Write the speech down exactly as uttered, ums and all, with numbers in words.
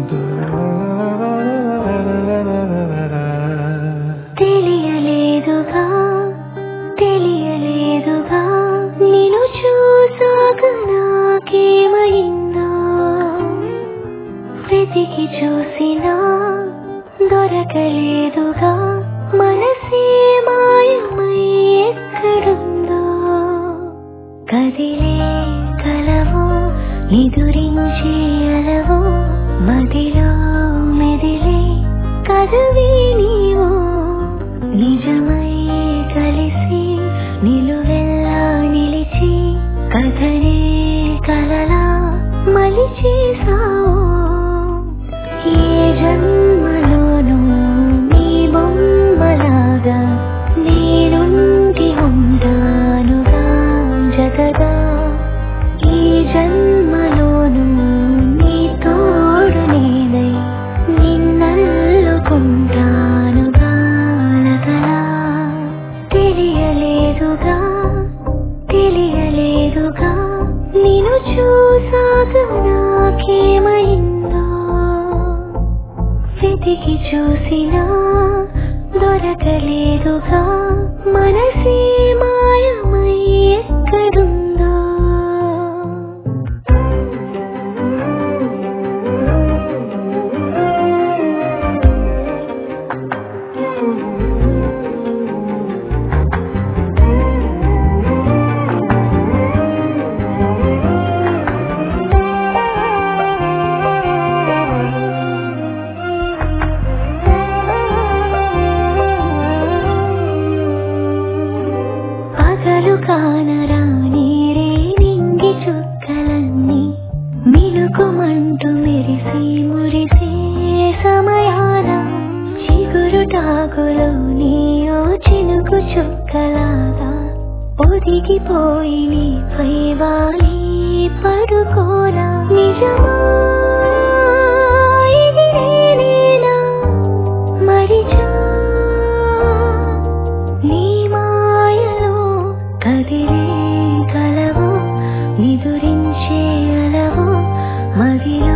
తెలియలేదుగా తెలియలేదుగా నిన్ను చూసాక నాకేమైందో వెతికి చూసినా దొరకలేదుగా మనసే మాయమై ఎక్కడుందో కదిలే కలవో నిదురించే అలవో మదిలో మెదిలే కదవి నీవో నిజమై కలిసి నిలువెల్లా నిలిచి కథనే కలలా మలిచేసావు ఏ జన్మలోనూ నీ బొమ్మలాగా నేనుంటి ఉంటానుగా జతగా ఈ జన్మలోనూ నీ తోడు నేనై నిన్నల్లుకుంటానుగా లతలా తెలియలేదుగా తెలియలేదుగా నిన్ను చూసాక నాకేమైందో వెతికి చూసినా దొరకలేదుగా మనసే మాయమై ఎక్కడుందో పగలు కానరాని రే నింగి చుక్కలన్నీ మినుకుమంటూ మెరిసి మురిసే సమయాన చిగురుటాకులో నీయో చినుకు చుక్కలాగా ఒదిగిపోయి నీపై వాలి పడుకోనా నిజమా ఇది నేనేనా మరిచా నీ మాయలో కదిలే కలవో నిదురించే అలవో మదిలో